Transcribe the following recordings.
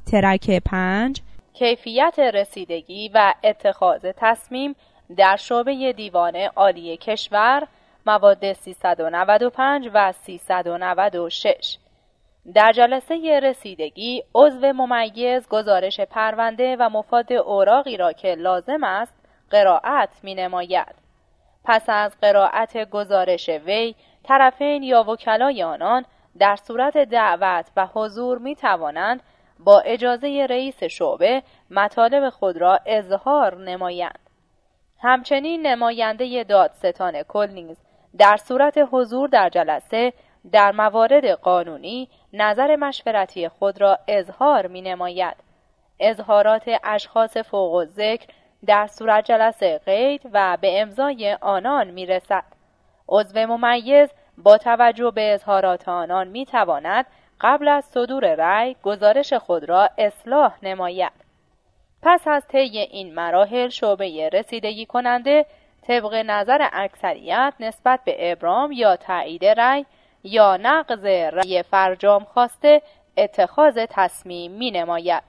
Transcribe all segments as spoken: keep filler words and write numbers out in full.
ترک پنج، کیفیت رسیدگی و اتخاذ تصمیم در شعبه دیوان عالی کشور، مواد سیصد و نود و پنج و سیصد و نود و شش. در جلسه رسیدگی عضو ممیز گزارش پرونده و مفاد اوراقی را که لازم است قرائت می نماید. پس از قرائت گزارش وی، طرفین یا وکلای آنان در صورت دعوت و حضور می توانند با اجازه رئیس شعبه مطالب خود را اظهار نمایند. همچنین نماینده دادستان کل نیز در صورت حضور در جلسه در موارد قانونی نظر مشورتی خود را اظهار می نماید. اظهارات اشخاص فوق الذکر در صورت جلسه قید و به امضای آنان می رسد. عضو ممیز با توجه به اظهارات آنان می تواند قبل از صدور رأی گزارش خود را اصلاح نماید. پس از طی این مراحل شعبه رسیدگی کننده طبق نظر اکثریت نسبت به ابرام یا تایید رأی یا نقض رأی فرجام خواسته اتخاذ تصمیم می نماید.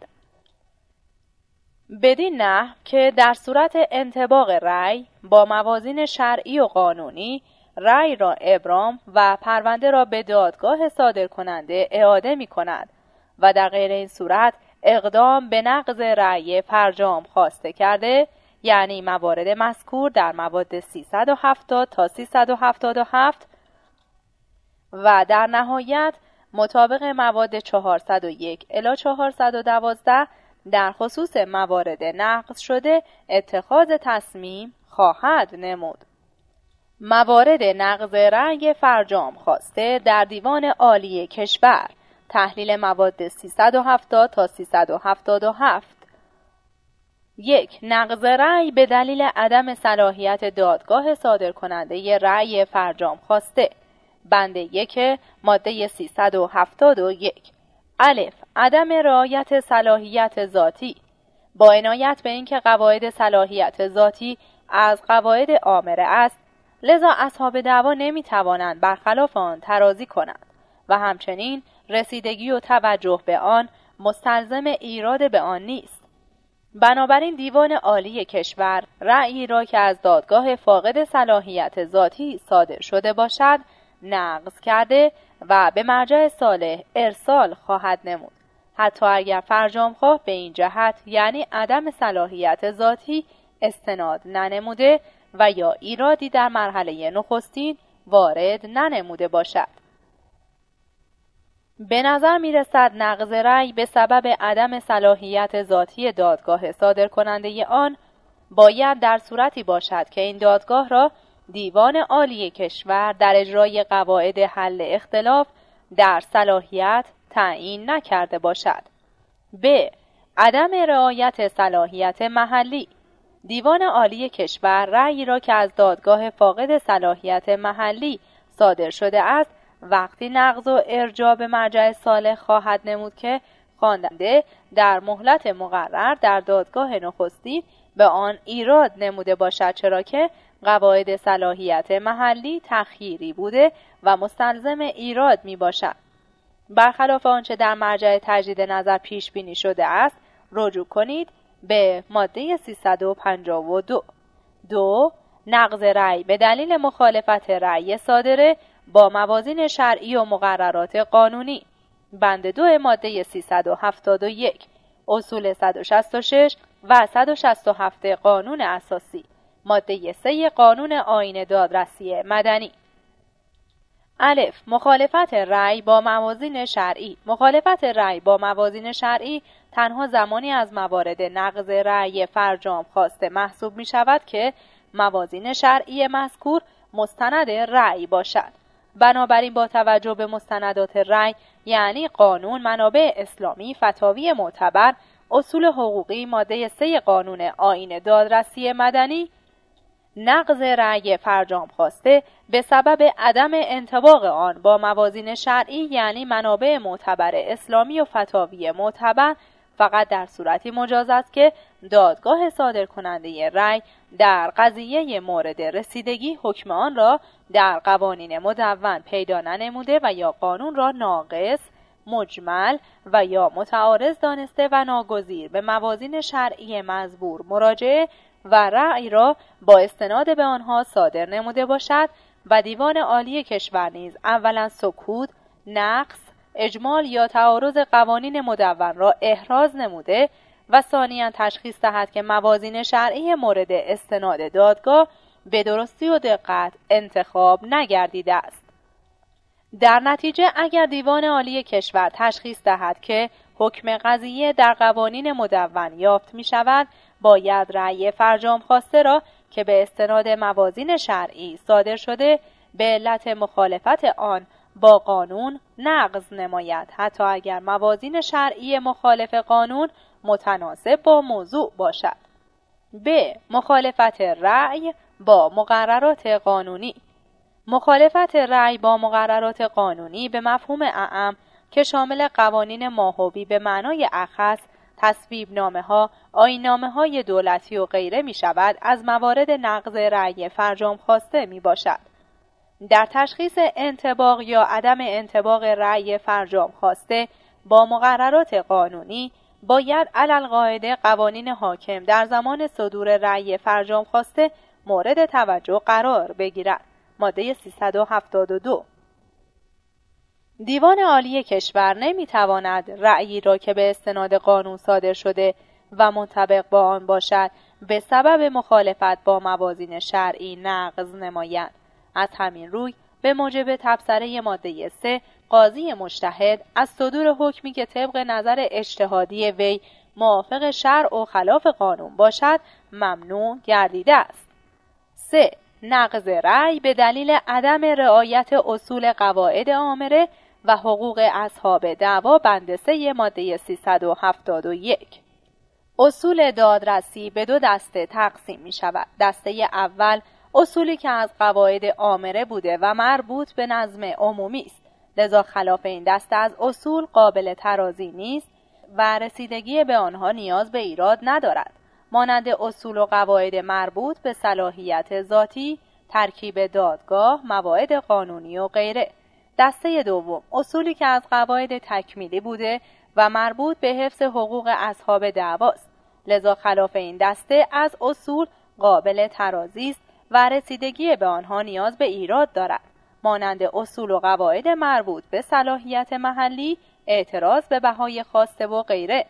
بدین نحو که در صورت انطباق رأی با موازین شرعی و قانونی رأی را ابرام و پرونده را به دادگاه صادر کننده اعاده می کند و در غیر این صورت اقدام به نقض رأی فرجام خواسته کرده، یعنی موارد مذکور در مواد سیصد و هفتاد تا سیصد و هفتاد و هفت و در نهایت مطابق مواد چهارصد و یک الی چهارصد و دوازده در خصوص موارد نقض شده اتخاذ تصمیم خواهد نمود. موارد نقض رأی فرجام خواسته در دیوان عالی کشور، تحلیل مواد سیصد و هفتاد تا سیصد و هفتاد و هفت. یک. نقض رأی به دلیل عدم صلاحیت دادگاه صادر کننده رأی فرجام خواسته. بند یک ماده سیصد و هفتاد و یک. الف. عدم رعایت صلاحیت ذاتی. با عنایت به اینکه قواعد صلاحیت ذاتی از قواعد آمره است، لذا اصحاب دعوا نمی توانند برخلاف آن ترازی کنند و همچنین رسیدگی و توجه به آن مستلزم ایراد به آن نیست. بنابراین دیوان عالی کشور رأیی را که از دادگاه فاقد صلاحیت ذاتی صادر شده باشد نقض کرده و به مرجع صالح ارسال خواهد نمود، حتی اگر فرجامخواه به این جهت یعنی عدم صلاحیت ذاتی استناد ننموده و یا ایرادی در مرحله نخستین وارد ننموده باشد. به نظر می رسد نقض رأی به سبب عدم صلاحیت ذاتی دادگاه صادر کننده آن باید در صورتی باشد که این دادگاه را دیوان عالی کشور در اجرای قواعد حل اختلاف در صلاحیت تعیین نکرده باشد. ب. عدم رعایت صلاحیت محلی. دیوان عالی کشور رأیی را که از دادگاه فاقد صلاحیت محلی صادر شده است وقتی نقض و ارجاع به مرجع صالح خواهد نمود که خواننده در مهلت مقرر در دادگاه نخستین به آن ایراد نموده باشد، چرا که قواعد صلاحیت محلی تخییری بوده و مستلزم ایراد می باشد. برخلاف آنچه در مرجع تجدید نظر پیش بینی شده است رجوع کنید به ماده سیصد و پنجاه و دو. دو. نقض رأی به دلیل مخالفت رأی صادره با موازین شرعی و مقررات قانونی. بند دو ماده سیصد و هفتاد و یک. اصول صد و شصت و شش و صد و شصت و هفت قانون اساسی. ماده سه قانون آیین دادرسی مدنی. الف. مخالفت رأی با موازین شرعی. مخالفت رأی با موازین شرعی تنها زمانی از موارد نقض رأی فرجام خواسته محسوب می شود که موازین شرعی مذکور مستند رأی باشد. بنابراین با توجه به مستندات رأی یعنی قانون، منابع اسلامی، فتاوی معتبر، اصول حقوقی، ماده سه قانون آیین دادرسی مدنی، نقض رأی فرجام خواسته به سبب عدم انطباق آن با موازین شرعی یعنی منابع معتبر اسلامی و فتاوی معتبر فقط در صورتی مجاز است که دادگاه صادر کننده رأی در قضیه مورد رسیدگی حکم آن را در قوانین مدون پیدا ننموده و یا قانون را ناقص، مجمل و یا متعارض دانسته و ناگزیر به موازین شرعی مزبور مراجعه و رأی را با استناد به آنها صادر نموده باشد و دیوان عالی کشور نیز اولا سکوت، نقص، اجمال یا تعارض قوانین مدون را احراز نموده و ثانیاً تشخیص دهد که موازین شرعی مورد استناد دادگاه به درستی و دقت انتخاب نگردیده است. در نتیجه اگر دیوان عالی کشور تشخیص دهد که حکم قضیه در قوانین مدون یافت می شود، باید رأی فرجام خواسته را که به استناد موازین شرعی صادر شده به علت مخالفت آن با قانون نقض نماید، حتی اگر موازین شرعی مخالف قانون متناسب با موضوع باشد. ب. مخالفت رأی با مقررات قانونی. مخالفت رأی با مقررات قانونی به مفهوم اعم که شامل قوانین ماهوی به معنای اخص، تصویب نامه ها، آیین نامه های دولتی و غیره می شود، از موارد نقض رأی فرجام خواسته می باشد. در تشخیص انطباق یا عدم انطباق رأی فرجام خواسته با مقررات قانونی باید علالقاعده قوانین حاکم در زمان صدور رأی فرجام خواسته مورد توجه قرار بگیرد. ماده سیصد و هفتاد و دو. دیوان عالی کشور نمیتواند رأیی را که به استناد قانون صادر شده و منطبق با آن باشد به سبب مخالفت با موازین شرعی نقض نماید. از همین روی به موجب تبصره ماده سه قاضی مجتهد از صدور حکمی که طبق نظر اجتهادی وی موافق شرع و خلاف قانون باشد ممنوع گردیده است. سه. نقض رأی به دلیل عدم رعایت اصول قواعد آمره و حقوق اصحاب دعوا بند سه ماده سیصد و هفتاد و یک. اصول دادرسی به دو دسته تقسیم می شود. دسته اول اصولی که از قواعد آمره بوده و مربوط به نظم عمومی است، لذا خلاف این دسته از اصول قابل ترازی نیست و رسیدگی به آنها نیاز به ایراد ندارد، مانند اصول و قواعد مربوط به صلاحیت ذاتی، ترکیب دادگاه، مواعید قانونی و غیره. دسته دوم اصولی که از قواعد تکمیلی بوده و مربوط به حفظ حقوق اصحاب دعواست، لذا خلاف این دسته از اصول قابل ترازی است و رسیدگی به آنها نیاز به ایراد دارد، مانند اصول و قواعد مربوط به صلاحیت محلی، اعتراض به بهای خواسته و غیره.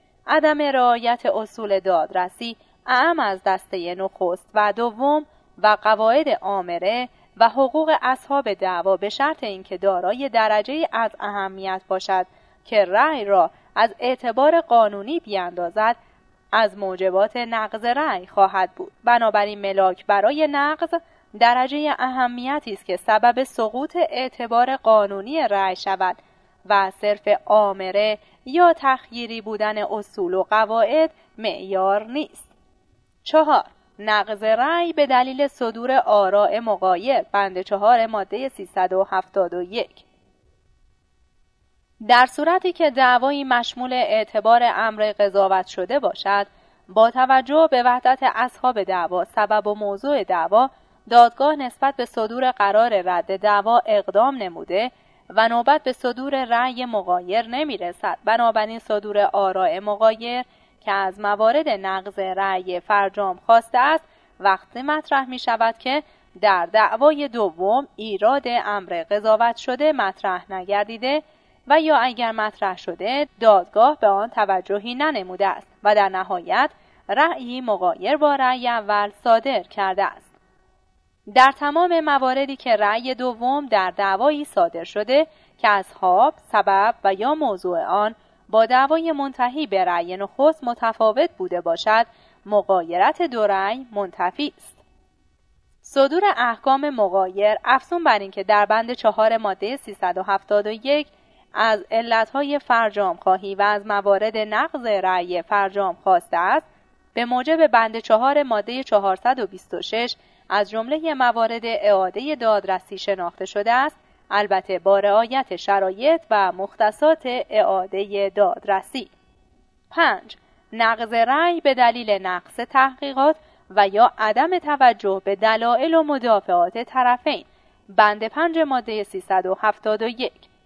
عدم رعایت اصول دادرسی اعم از دسته نخست و دوم و قواعد آمره و حقوق اصحاب دعوا به شرط اینکه دارای درجه از اهمیت باشد که رأی را از اعتبار قانونی بیاندازد، از موجبات نقض رأی خواهد بود. بنابراین ملاک برای نقض درجه اهمیتی است که سبب سقوط اعتبار قانونی رأی شود و صرف آمره یا تخییری بودن اصول و قواعد معیار نیست. چهار. نقض رأی به دلیل صدور آراء مغایر بند چهار ماده سیصد و هفتاد و یک. در صورتی که دعوایی مشمول اعتبار امر قضاوت شده باشد، با توجه به وحدت اصحاب دعوا، سبب و موضوع دعوا، دادگاه نسبت به صدور قرار رد دعوا اقدام نموده و نوبت به صدور رأی مغایر نمی رسد. بنابراین صدور آراء مغایر که از موارد نقض رأی فرجام خواسته است وقتی مطرح می شود که در دعوای دوم ایراد امر قضاوت شده مطرح نگردیده و یا اگر مطرح شده دادگاه به آن توجهی ننموده است و در نهایت رأیی مغایر با رأی اول صادر کرده است. در تمام مواردی که رأی دوم در دعوایی صادر شده که اصحاب، سبب و یا موضوع آن با دعوای منتهی به رأی نخست متفاوت بوده باشد، مغایرت دو رأی منتفی است. صدور احکام مغایر افزون بر این که در بند چهار ماده سیصد و هفتاد و یک از علتهای فرجام خواهی و از موارد نقض رأی فرجام خواسته است، به موجب بند چهار ماده چهارصد و بیست و شش از جمله موارد اعاده دادرسی شناخته شده است، البته با رعایت شرایط و مختصات اعاده دادرسی. پنج. نقض رأی به دلیل نقص تحقیقات و یا عدم توجه به دلایل و مدافعات طرفین بند پنج ماده سیصد و هفتاد و یک.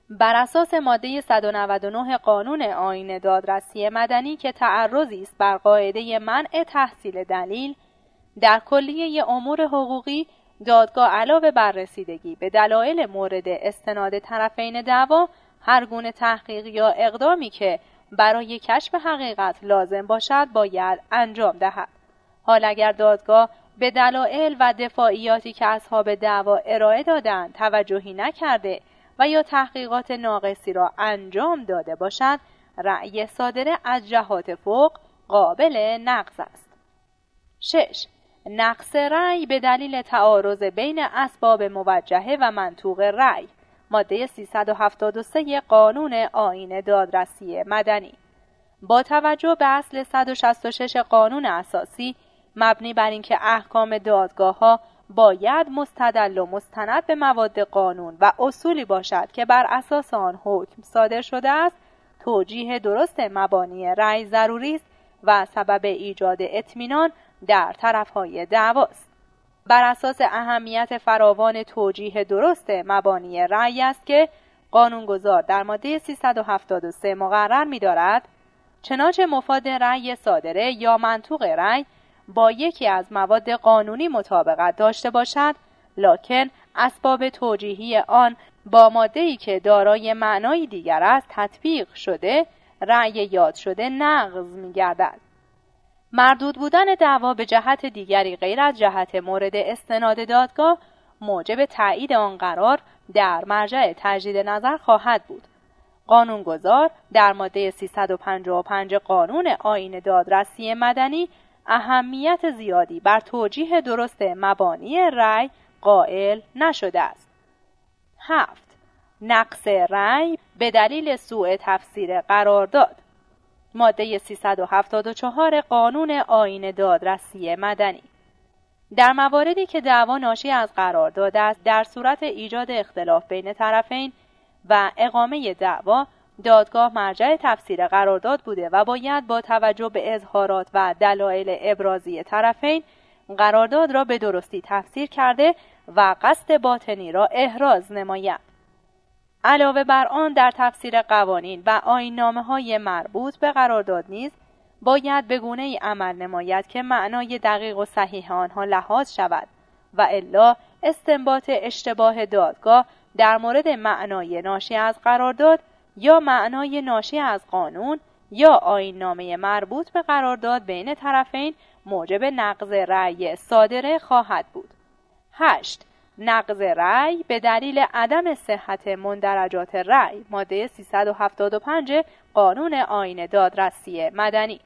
بر اساس ماده صد و نود و نه قانون آیین دادرسی مدنی که تعرضی است بر قاعده منع تحصیل دلیل، در کلیه امور حقوقی دادگاه علاوه بر رسیدگی به دلایل مورد استناد طرفین دعوا هر گونه تحقیق یا اقدامی که برای کشف حقیقت لازم باشد باید انجام دهد. حال اگر دادگاه به دلایل و دفاعیاتی که اصحاب دعوا ارائه دادند توجهی نکرده و یا تحقیقات ناقصی را انجام داده باشد، رأی صادره از جهات فوق قابل نقض است. شش. نقض رأی به دلیل تعارض بین اسباب موجهه و منطوق رأی، ماده سیصد و هفتاد و سه قانون آیین دادرسی مدنی. با توجه به اصل صد و شصت و شش قانون اساسی مبنی بر اینکه احکام دادگاه‌ها باید مستدل و مستند به مواد قانون و اصولی باشد که بر اساس آن حکم صادر شده است، توجیه درست مبانی رأی ضروری است و سبب ایجاد اطمینان در طرف‌های دعواست. بر اساس اهمیت فراوان توجیه درست مبانی رأی است که قانونگذار در ماده سیصد و هفتاد و سه مقرر می‌دارد چنانچه مفاد رأی صادره یا منطوق رأی با یکی از مواد قانونی مطابقت داشته باشد، لکن اسباب توجیهی آن با ماده‌ای که دارای معنای دیگر است تطبیق شده، رأی یاد شده نقض می‌گردد. مردود بودن دعوا به جهت دیگری غیر از جهت مورد استناد دادگاه موجب تایید آن قرار در مرجع تجدید نظر خواهد بود. قانونگذار در ماده سیصد و پنجاه و پنج قانون آیین دادرسی مدنی اهمیت زیادی بر توجیه درست مبانی رأی قائل نشده است. هفت. نقض رأی به دلیل سوء تفسیر قرارداد، ماده سیصد و هفتاد و چهار قانون آیین دادرسی مدنی. در مواردی که دعوا ناشی از قرارداد است، در صورت ایجاد اختلاف بین طرفین و اقامه دعوا، دادگاه مرجع تفسیر قرارداد بوده و باید با توجه به اظهارات و دلایل ابرازی طرفین قرارداد را به درستی تفسیر کرده و قصد باطنی را احراز نماید. علاوه بر آن در تفسیر قوانین و آیین‌نامه‌های مربوط به قرارداد نیز باید به گونه‌ای عمل نماید که معنای دقیق و صحیح آنها لحاظ شود و الا استنباط اشتباه دادگاه در مورد معنای ناشی از قرارداد یا معنای ناشی از قانون یا آیین‌نامه مربوط به قرارداد بین طرفین موجب نقض رأی صادره خواهد بود. هشت. نقض رأی به دلیل عدم صحت مندرجات رأی، ماده سیصد و هفتاد و پنج قانون آیین دادرسی مدنی.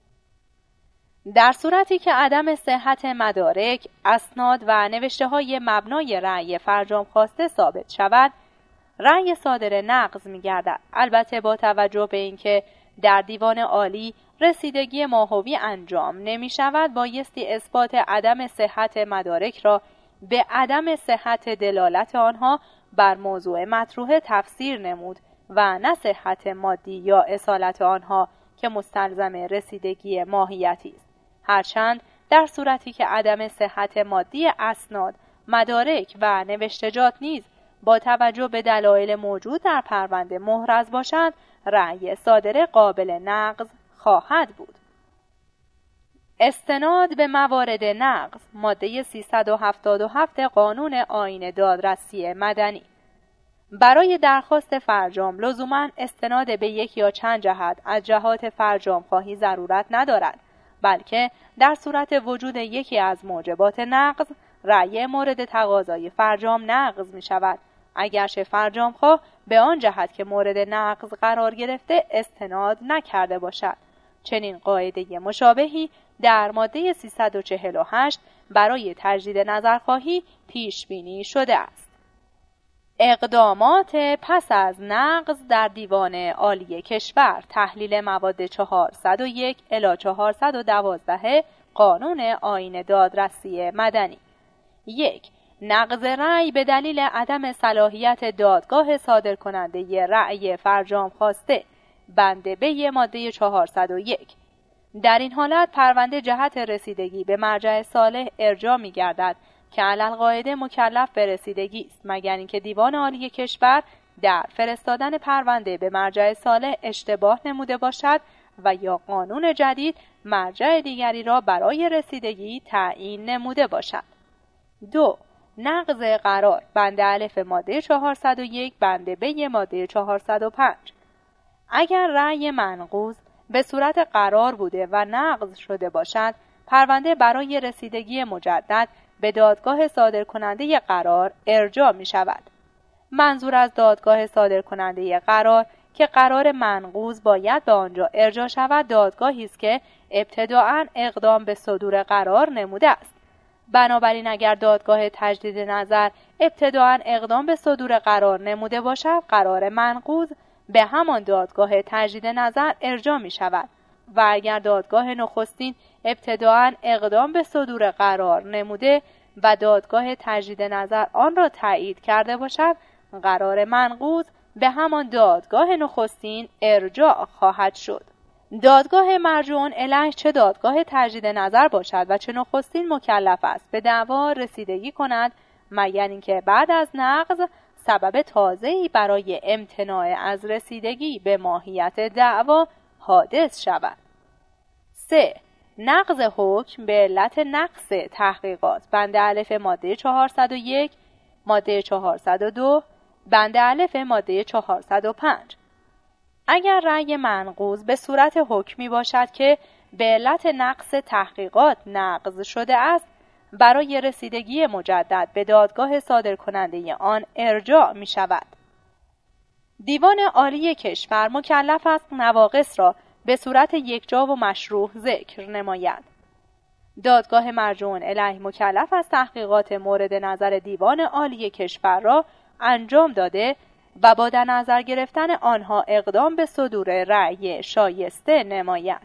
در صورتی که عدم صحت مدارک، اسناد و نوشته‌های مبنای رأی فرجام خواسته ثابت شود، رأی صادره نقض می‌گردد. البته با توجه به اینکه در دیوان عالی رسیدگی ماهوی انجام نمی‌شود، بایستی اثبات عدم صحت مدارک را به عدم صحت دلالت آنها بر موضوع مطروح تفسیر نمود و نه صحت مادی یا اصالت آنها که مستلزم رسیدگی ماهیتی است. هرچند در صورتی که عدم صحت مادی اسناد، مدارک و نوشتجات نیز با توجه به دلایل موجود در پرونده محرز باشد، رأی صادره قابل نقض خواهد بود. استناد به موارد نقض، ماده سیصد و هفتاد و هفت قانون آیین دادرسی مدنی. برای درخواست فرجام لزوماً استناد به یک یا چند جهت از جهات فرجام خواهی ضرورت ندارد، بلکه در صورت وجود یکی از موجبات نقض، رأی مورد تقاضای فرجام نقض می شود، اگرچه فرجام خواه به آن جهت که مورد نقض قرار گرفته استناد نکرده باشد. چنین قاعده مشابهی در ماده سیصد و چهل و هشت برای تجدید نظرخواهی پیش بینی شده است. اقدامات پس از نقض در دیوان عالی کشور، تحلیل مواد چهارصد و یک الی چهارصد و دوازده قانون آیین دادرسی مدنی. یک. نقض رأی به دلیل عدم صلاحیت دادگاه صادر کننده رأی فرجام خواسته، بند ب ماده چهارصد و یک. در این حالت پرونده جهت رسیدگی به مرجع صالح ارجاع می گردد که علی القاعده مکلف به رسیدگی است، مگر اینکه دیوان عالی کشور در فرستادن پرونده به مرجع صالح اشتباه نموده باشد و یا قانون جدید مرجع دیگری را برای رسیدگی تعیین نموده باشد. دو. نقض قرار بند الف ماده چهارصد و یک بند ب ماده چهارصد و پنج. اگر رأی منقوض به صورت قرار بوده و نقض شده باشد، پرونده برای رسیدگی مجدد به دادگاه صادرکننده قرار ارجاع می شود. منظور از دادگاه صادرکننده قرار که قرار منقوض باید به آنجا ارجاع شود دادگاهی است که ابتداءً اقدام به صدور قرار نموده است. بنابراین اگر دادگاه تجدید نظر ابتداءً اقدام به صدور قرار نموده باشد، قرار منقوض به همان دادگاه تجدید نظر ارجاع می شود و اگر دادگاه نخستین ابتداءً اقدام به صدور قرار نموده و دادگاه تجدید نظر آن را تایید کرده باشد، قرار منقوض به همان دادگاه نخستین ارجاع خواهد شد. دادگاه مرجوع الیه چه دادگاه تجدید نظر باشد و چه نخستین مکلف است به دعوا رسیدگی کند مگر اینکه بعد از نقض سبب تازه‌ای برای امتناع از رسیدگی به ماهیت دعوا حادث شود. سه. نقض حکم به علت نقص تحقیقات بند الف ماده چهارصد و یک ماده چهارصد و دو بند الف ماده چهارصد و پنج. اگر رأی منقوض به صورت حکمی باشد که به علت نقص تحقیقات نقض شده است، برای رسیدگی مجدد به دادگاه صادرکننده آن ارجاع می شود. دیوان عالی کشور مکلف است نواقص را به صورت یکجا و مشروع ذکر نماید. دادگاه مرجوع الیه مکلف است تحقیقات مورد نظر دیوان عالی کشور را انجام داده و با در نظر گرفتن آنها اقدام به صدور رأی شایسته نماید.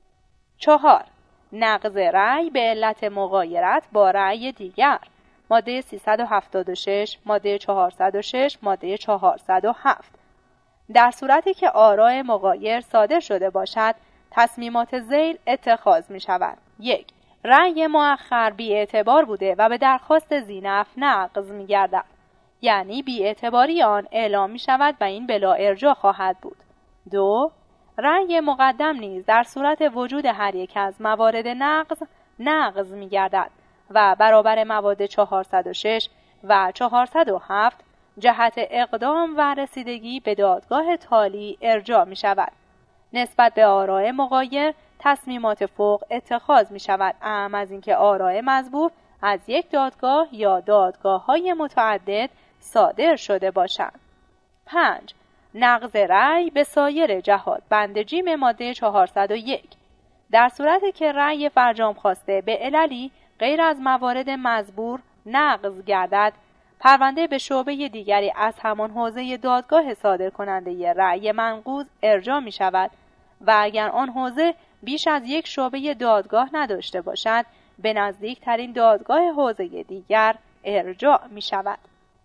چهار. نقض رأی به علت مغایرت با رأی دیگر ماده سیصد و هفتاد و شش ماده چهارصد و شش ماده چهارصد و هفت. در صورتی که آراء مغایر صادر شده باشد، تصمیمات ذیل اتخاذ می شود. یک. رأی مؤخر بی اعتبار بوده و به درخواست ذینفع نقض می گردد، یعنی بی اعتباری آن اعلام می شود و این بلا ارجاع خواهد بود. دو. رأی مقدم نیز در صورت وجود هر یک از موارد نقض نقض می گردد و برابر مواد چهارصد و شش و چهارصد و هفت جهت اقدام و رسیدگی به دادگاه تالی ارجاع می شود. نسبت به آراء مغایر تصمیمات فوق اتخاذ می شود، اعم از اینکه آراء مذبوح از یک دادگاه یا دادگاه‌های متعدد صادر شده باشند. پنج. نقض رأی به سایر جهات بند جیم ماده چهارصد و یک. در صورتی که رأی فرجام خواسته به عللی غیر از موارد مذبور نقض گردد، پرونده به شعبه دیگری از همان حوزه دادگاه صادر کننده رأی منقوض ارجاع می شود و اگر آن حوزه بیش از یک شعبه دادگاه نداشته باشد، به نزدیکترین دادگاه حوزه دیگر ارجاع می شود.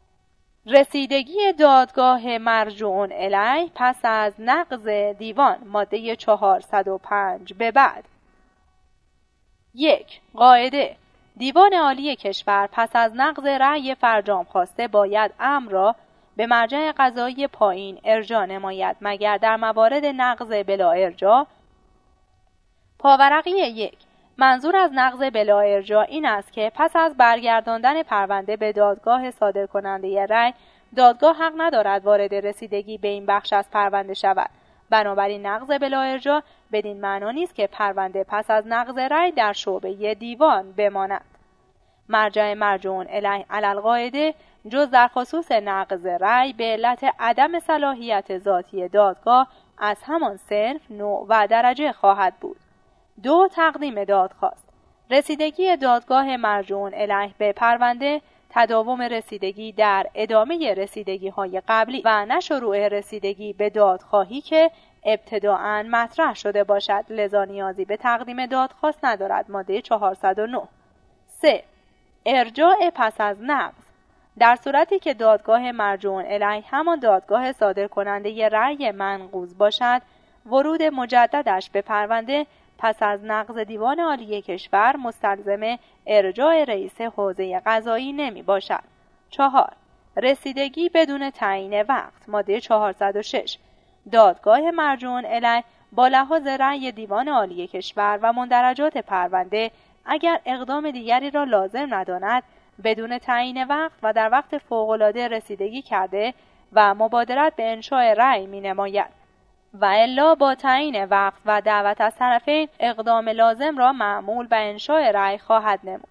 رسیدگی دادگاه مرجوع الیه پس از نقض دیوان ماده چهارصد و پنج به بعد. یک. قاعده: دیوان عالی کشور پس از نقض رأی فرجام خواسته باید امر را به مرجع قضایی پایین ارجاع نماید مگر در موارد نقض بلا ارجاع. پاورقی یک. منظور از نقض بلا ارجاع این است که پس از برگرداندن پرونده به دادگاه صادرکننده رأی، دادگاه حق ندارد وارد رسیدگی به این بخش از پرونده شود. بنابراین نقض بلا ارجاع بدین معنا نیست که پرونده پس از نقض رأی در شعبه دیوان بماند. مرجع مرجوع الیه علی القاعده جز در خصوص نقض رأی به علت عدم صلاحیت ذاتی دادگاه از همان صنف، نوع و درجه خواهد بود. دو. تقدیم دادخواست: رسیدگی دادگاه مرجوع الیه به پرونده، تداوم رسیدگی در ادامه رسیدگی های قبلی و نه شروع رسیدگی به دادخواهی که ابتداءً مطرح شده باشد، لذا نیازی به تقدیم دادخواست ندارد. ماده چهارصد و نه. سه. ارجاع پس از نقض: در صورتی که دادگاه مرجوع الیه همان دادگاه صادر کننده رأی منقوض باشد، ورود مجددش به پرونده پس از نقض دیوان عالی کشور مستلزم ارجاع رئیس حوزه قضایی نمی باشد. چهار. رسیدگی بدون تعیین وقت. ماده چهارصد و شش. دادگاه مرجوع الیه با لحاظ رأی دیوان عالی کشور و مندرجات پرونده اگر اقدام دیگری را لازم نداند بدون تعیین وقت و در وقت فوق‌العاده رسیدگی کرده و مبادرت به انشاء رأی می‌نماید و الا با تعیین وقت و دعوت از طرفین اقدام لازم را معمول به انشاء رأی خواهد نمود.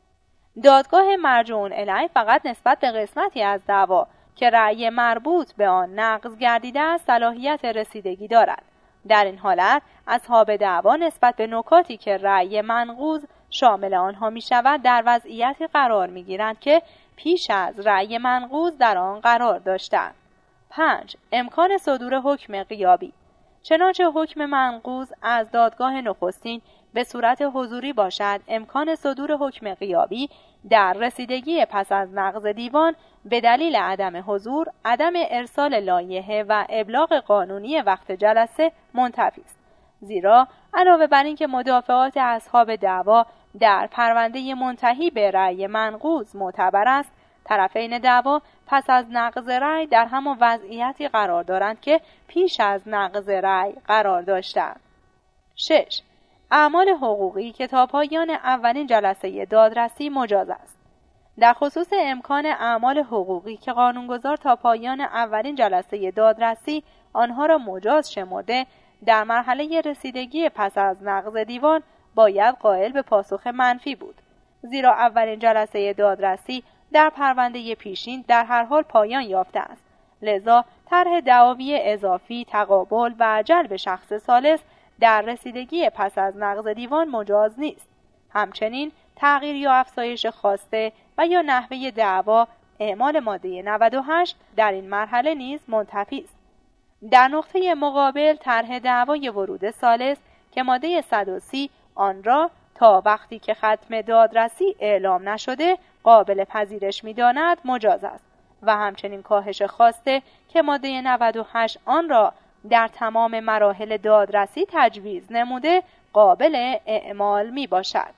دادگاه مرجوع الیه فقط نسبت به قسمتی از دعوا که رأی مربوط به آن نقض گردیده است صلاحیت رسیدگی دارد. در این حالت اصحاب دعوا نسبت به نکاتی که رأی منقوض شامل آنها می شود در وضعیتی قرار می گیرند که پیش از رأی منقوض در آن قرار داشتند. پنج. امکان صدور حکم غیابی. چنانچه حکم منقوض از دادگاه نخستین به صورت حضوری باشد، امکان صدور حکم غیابی در رسیدگی پس از نقض دیوان به دلیل عدم حضور، عدم ارسال لایحه و ابلاغ قانونی وقت جلسه منتفی است. زیرا علاوه بر اینکه مدافعات اصحاب دعوا در پرونده منتهی به رأی منقوض معتبر است، طرفین دعوا پس از نقض رأی در همان وضعیتی قرار دارند که پیش از نقض رأی قرار داشتند. شش. اعمال حقوقی که تا پایان اولین جلسه دادرسی مجاز است. در خصوص امکان اعمال حقوقی که قانونگذار تا پایان اولین جلسه دادرسی آنها را مجاز شمرده، در مرحله رسیدگی پس از نقض دیوان باید قائل به پاسخ منفی بود، زیرا اولین جلسه دادرسی در پرونده پیشین در هر حال پایان یافته است. لذا طرح دعاوی اضافی، تقابل و جلب شخص ثالث در رسیدگی پس از نقض دیوان مجاز نیست. همچنین تغییر یا افزایش خواسته و یا نحوه دعوا، اعمال ماده نود و هشت در این مرحله نیز منتفی است. در نقطه مقابل طرح دعوای ورود ثالث که ماده صد و سی آن را تا وقتی که ختم دادرسی اعلام نشده قابل پذیرش می‌داند مجاز است و همچنین کاهش خواسته که ماده نود و هشت آن را در تمام مراحل دادرسی تجویز نموده قابل اعمال می باشد.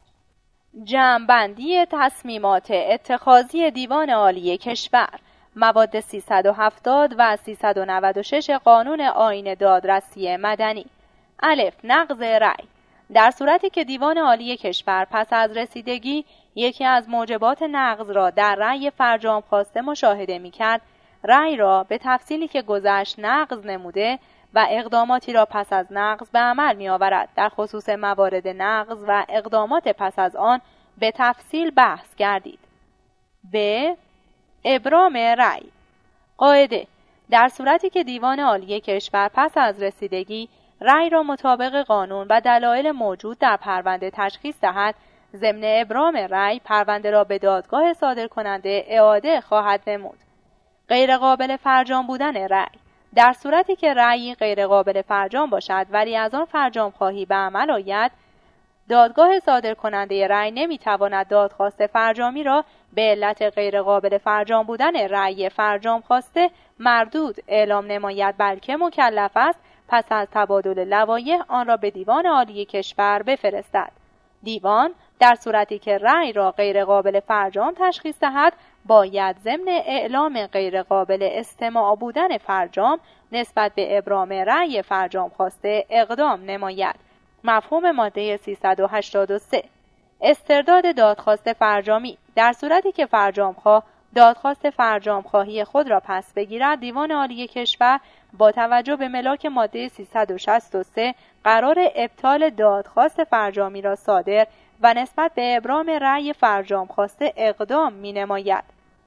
جمع‌بندی تصمیمات اتخاذی دیوان عالی کشور. مواد سیصد و هفتاد و سیصد و نود و شش قانون آیین دادرسی مدنی. الف. نقض رأی. در صورتی که دیوان عالی کشور پس از رسیدگی یکی از موجبات نقض را در رأی فرجام خواسته مشاهده می‌کرد، رأی را به تفصیلی که گذشت نقض نموده و اقداماتی را پس از نقض به عمل می‌آورد. در خصوص موارد نقض و اقدامات پس از آن به تفصیل بحث گردید. ب. ابرام رأی. قاعده: در صورتی که دیوان عالی کشور پس از رسیدگی رأی را مطابق قانون و دلایل موجود در پرونده تشخیص دهد، ضمن ابرام رأی پرونده را به دادگاه صادر کننده اعاده خواهد نمود. غیر قابل فرجام بودن رأی. در صورتی که رأی غیر قابل فرجام باشد ولی از آن فرجام خواهی به عمل آید، دادگاه صادر کننده رأی نمیتواند دادخواست فرجامی را به علت غیر قابل فرجام بودن رأی فرجام خواسته مردود اعلام نماید، بلکه مکلف است پس از تبادل لوایح آن را به دیوان عالی کشور بفرستد. دیوان در صورتی که رأی را غیر قابل فرجام تشخیص دهد باید ضمن اعلام غیر قابل استماع بودن فرجام نسبت به ابرام رأی فرجام خواسته اقدام نماید. مفهوم ماده سیصد و هشتاد و سه. استرداد دادخواست فرجامی. در صورتی که فرجامخواه دادخواست فرجامخواهی خود را پس بگیرد، دیوان عالی کشور با توجه به ملاک ماده سیصد و شصت و سه قرار ابطال دادخواست فرجامی را صادر و نسبت به ابرام رأی فرجام خواسته اقدام می نماید.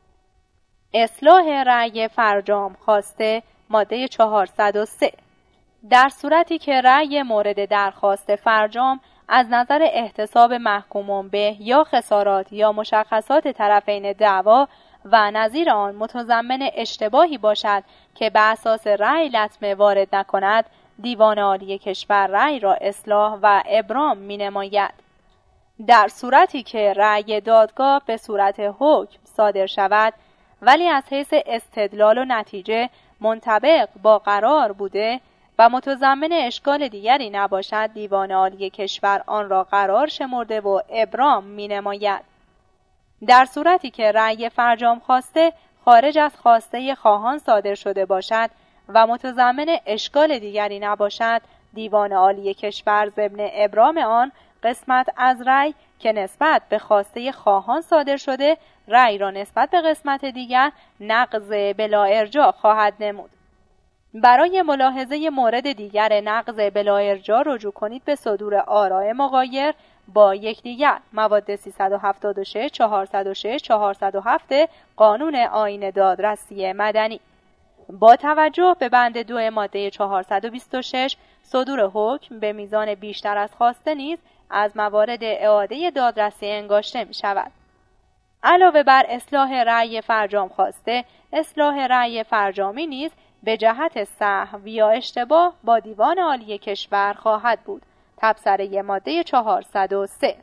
اصلاح رأی فرجام خواسته. ماده چهارصد و سه. در صورتی که رأی مورد درخواست فرجام از نظر احتساب محکوم به یا خسارات یا مشخصات طرفین دعوا و نظیر آن متضمن اشتباهی باشد که به اساس رأی لطمه وارد نکند، دیوان عالی کشور رأی را اصلاح و ابرام می نماید. در صورتی که رأی دادگاه به صورت حکم صادر شود ولی از حیث استدلال و نتیجه منطبق با قرار بوده و متضمن اشکال دیگری نباشد، دیوان عالی کشور آن را قرار شمرده و ابرام می نماید. در صورتی که رأی فرجام خواسته خارج از خواسته خواهان صادر شده باشد و متضمن اشکال دیگری نباشد، دیوان عالی کشور ضمن ابرام آن قسمت از رأی که نسبت به خواسته خواهان صادر شده، رأی را نسبت به قسمت دیگر نقض بلا ارجاع خواهد نمود. برای ملاحظه مورد دیگر نقض بلا ارجاع رجوع کنید به صدور آراء مغایر با یکدیگر، مواد سیصد و هفتاد و شش، چهارصد و شش، چهارصد و هفت قانون آیین دادرسی مدنی. با توجه به بند دو ماده چهارصد و بیست و شش، صدور حکم به میزان بیشتر از خواسته نیز از موارد اعاده دادرسی انگاشته می شود. علاوه بر اصلاح رأی فرجام خواسته، اصلاح رأی فرجامی نیز به جهت سهو یا اشتباه با دیوان عالی کشور خواهد بود. تبصره ماده چهارصد و سه.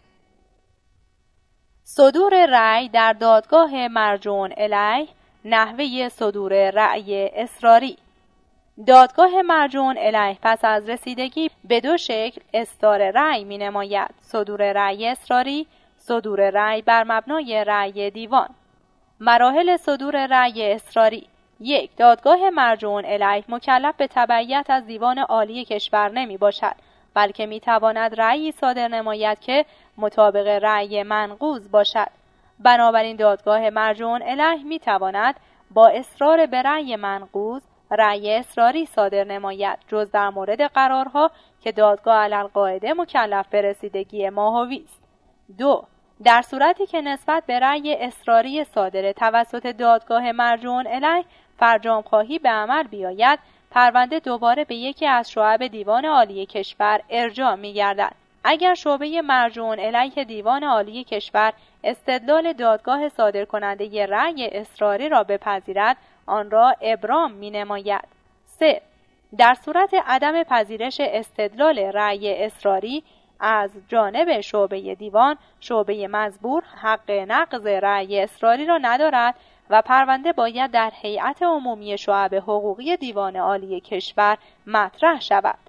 صدور رأی در دادگاه مرجوع الیه، نحوه صدور رأی اصراری. دادگاه مرجوع الیه پس از رسیدگی به دو شکل اصدار رأی می نماید: صدور رأی اصراری، صدور رأی بر مبنای رأی دیوان. مراحل صدور رأی اصراری: یک، دادگاه مرجوع الیه مکلف به تبعیت از دیوان عالی کشور نمی باشد، بلکه می تواند رأیی صادر نماید که مطابق رأی منقوض باشد. بنابراین دادگاه مرجوع الیه می تواند با اصرار به رأی منقوض رأی اصراری صادر نماید، جز در مورد قرارها که دادگاه علی‌القاعده مکلف به رسیدگی ماهوی است. دو، در صورتی که نسبت به رأی اصراری صادر توسط دادگاه مرجوع الیه فرجام خواهی به عمل بیاید، پرونده دوباره به یکی از شعب دیوان عالی کشور ارجاع می‌گردد. اگر شعبه مرجوع الیه دیوان عالی کشور استدلال دادگاه صادر کننده رأی اصراری را بپذیرد، آن را ابرام می‌نماید. سه، در صورت عدم پذیرش استدلال رأی اصراری از جانب شعبه دیوان، شعبه مزبور حق نقض رأی اصراری را ندارد و پرونده باید در هیئت عمومی شعب حقوقی دیوان عالی کشور مطرح شود.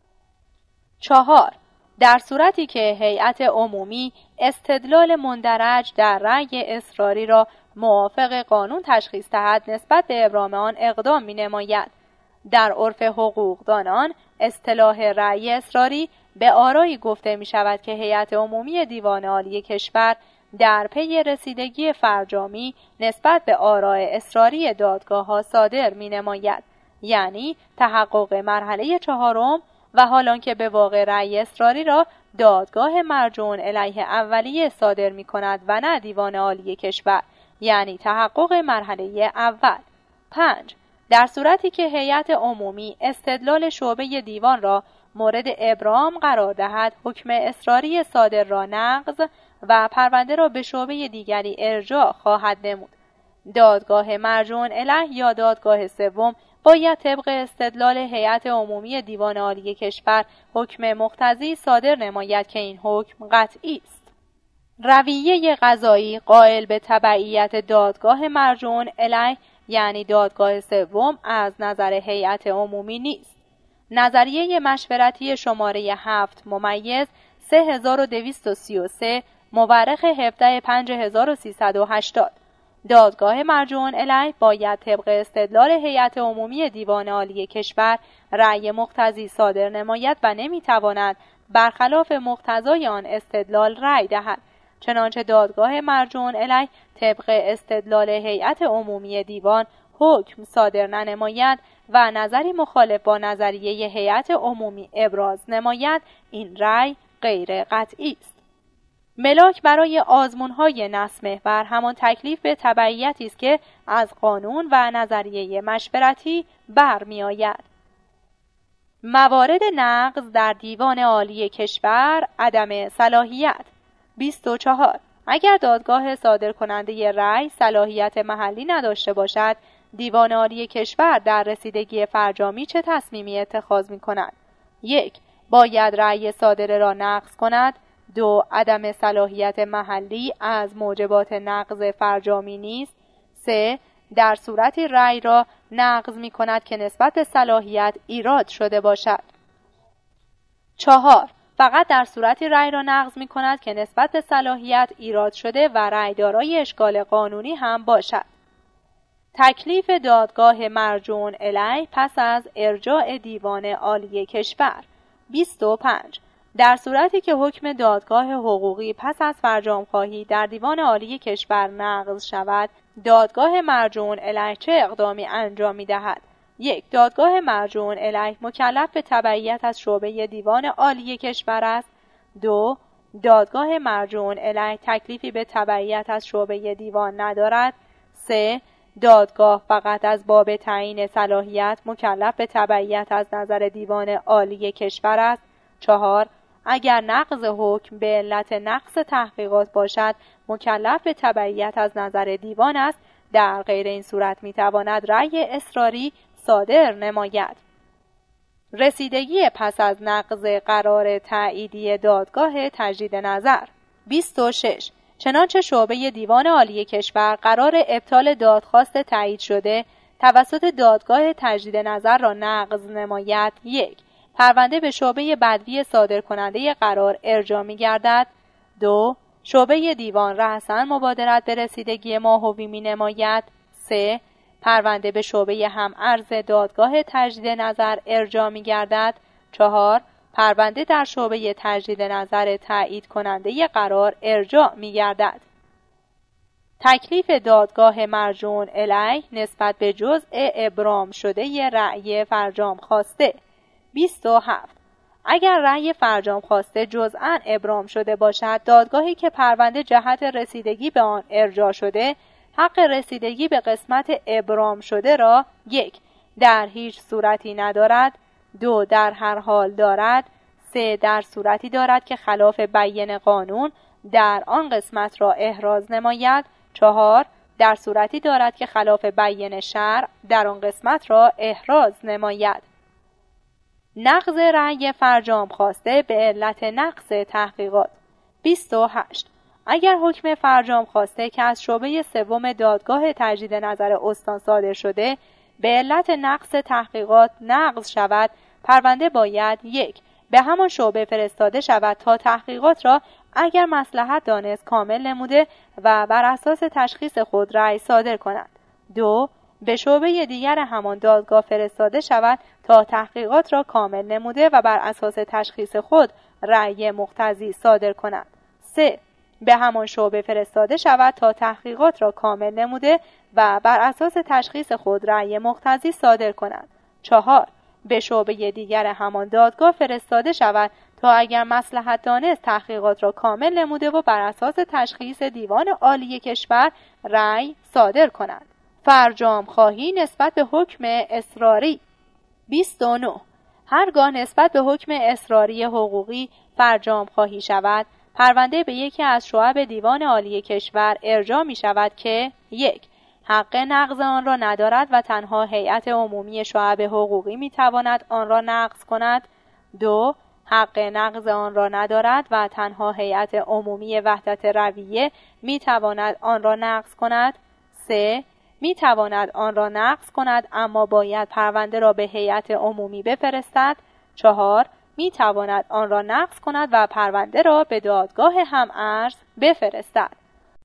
چهار، در صورتی که هیئت عمومی استدلال مندرج در رأی اصراری را موافق قانون تشخیص دهد، نسبت به ابرام آن اقدام می‌نماید. در عرف حقوقدانان اصطلاح رأی اصراری به آرایی گفته می شود که هیئت عمومی دیوان عالی کشور در پی رسیدگی فرجامی نسبت به آراء اصراری دادگاه ها صادر می نماید، یعنی تحقق مرحله چهارم، و حالان که به واقع رأی اصراری را دادگاه مرجوع الیه اولیه صادر می کند و نه دیوان عالی کشور، یعنی تحقق مرحله اول. پنج، در صورتی که هیئت عمومی استدلال شعبه دیوان را مورد ابرام قرار دهد، حکم اصراری صادر را نقض و پرونده را به شعبه دیگری ارجاع خواهد نمود. دادگاه مرجوع الیه یا دادگاه سوم باید طبق استدلال هیئت عمومی دیوان عالی کشور حکم مقتضی صادر نماید که این حکم قطعی است. رویه قضایی قائل به تبعیت دادگاه مرجوع الیه یعنی دادگاه سوم از نظر هیئت عمومی نیست. نظریه مشورتی شماره هفت ممیز سه هزار و دویست و سی و سه مورخ هفده پنج هزار و سیصد و هشتاد. دادگاه مرجوع الیه باید طبق استدلال هیئت عمومی دیوان عالی کشور رأی مقتضی صادر نماید و نمیتواند برخلاف مقتضای آن استدلال رأی دهد. چنانچه دادگاه مرجوع الیه طبق استدلال هیئت عمومی دیوان حکم صادر ننماید و نظری مخالف با نظریه هیئت عمومی ابراز نماید، این رأی غیر قطعی است. ملاک برای آزمون‌های نص محور همان تکلیف به تبعیتی است که از قانون و نظریه مشورتی برمی‌آید. موارد نقض در دیوان عالی کشور، عدم صلاحیت. بیست و چهار. اگر دادگاه صادر کننده رأی صلاحیت محلی نداشته باشد، دیوان عالی کشور در رسیدگی فرجامی چه تصمیمی اتخاذ می‌کند؟ یک، باید رأی صادره را نقض کند. دو، عدم صلاحیت محلی از موجبات نقض فرجامی نیست. سه، در صورتی رأی را نقض می کند که نسبت به صلاحیت ایراد شده باشد. چهار، فقط در صورتی رأی را نقض می کند که نسبت به صلاحیت ایراد شده و رأی دارای اشکال قانونی هم باشد. تکلیف دادگاه مرجوع الیه پس از ارجاع دیوان عالی کشور. بیست و پنج. در صورتی که حکم دادگاه حقوقی پس از فرجام‌خواهی در دیوان عالی کشور نقض شود، دادگاه مرجوع الیه چه اقدامی انجام می‌دهد؟ یک. دادگاه مرجوع الیه مکلف به تبعیت از شعبه دیوان عالی کشور است. دو. دادگاه مرجوع الیه تکلیفی به تبعیت از شعبه دیوان ندارد. سه. دادگاه فقط از باب تعیین صلاحیت مکلف به تبعیت از نظر دیوان عالی کشور است. چهار. اگر نقض حکم به علت نقص تحقیقات باشد، مکلف به تبعیت از نظر دیوان است. در غیر این صورت میتواند رأی اصراری صادر نماید. رسیدگی پس از نقض قرار تأییدی دادگاه تجدید نظر. بیست و شش. چنانچه شعبه دیوان عالی کشور قرار ابطال دادخواست تایید شده توسط دادگاه تجدید نظر را نقض نماید، یک. پرونده به شعبه بدوی صادر کننده قرار ارجاع می گردد. دو. شعبه دیوان رأساً مبادرت به رسیدگی ماهوی می نماید. سه. پرونده به شعبه هم عرض دادگاه تجدید نظر ارجاع می گردد. چهار. پرونده در شعبه تجدید نظر تایید کننده قرار ارجاع می گردد. تکلیف دادگاه مرجوع الیه نسبت به جزء ابرام شده رأی فرجام خواسته. بیست و هفت. اگر رأی فرجام خواسته جزءاً ابرام شده باشد، دادگاهی که پرونده جهت رسیدگی به آن ارجاع شده، حق رسیدگی به قسمت ابرام شده را یک. در هیچ صورتی ندارد. دو. در هر حال دارد. سه. در صورتی دارد که خلاف بیان قانون در آن قسمت را احراز نماید. چهار. در صورتی دارد که خلاف بیان شرع در آن قسمت را احراز نماید. نقض رأی فرجام خواسته به علت نقص تحقیقات. بیست و هشت. اگر حکم فرجام خواسته که از شعبه سوم دادگاه تجدید نظر استان صادر شده به علت نقص تحقیقات نقض شود، پرونده باید یک. به همان شعبه فرستاده شود تا تحقیقات را اگر مصلحت دانست کامل نموده و بر اساس تشخیص خود رأی صادر کند. دو. به شعبه دیگر همان دادگاه فرستاده شود تا تحقیقات را کامل نموده و بر اساس تشخیص خود رأی مقتضی صادر کند. سه. به همان شعبه فرستاده شود تا تحقیقات را کامل نموده و بر اساس تشخیص خود رأی مقتضی صادر کند. چهار. به شعبه دیگر همان دادگاه فرستاده شود تا اگر مصلحت دانست تحقیقات را کامل نموده و بر اساس تشخیص دیوان عالی کشور رأی صادر کند. فرجام خواهی نسبت به حکم اصراری. بیست و نه. هرگاه نسبت به حکم اصراری حقوقی فرجام خواهی شود، پرونده به یکی از شعب دیوان عالی کشور ارجاع می شود که یک. حق نقض آن را ندارد و تنها هیئت عمومی شعب حقوقی می تواند آن را نقض کند. دو. حق نقض آن را ندارد و تنها هیئت عمومی وحدت رویه می تواند آن را نقض کند. سه. می تواند آن را نقض کند اما باید پرونده را به هیئت عمومی بفرستد. چهار. می تواند آن را نقض کند و پرونده را به دادگاه همعرض بفرستد.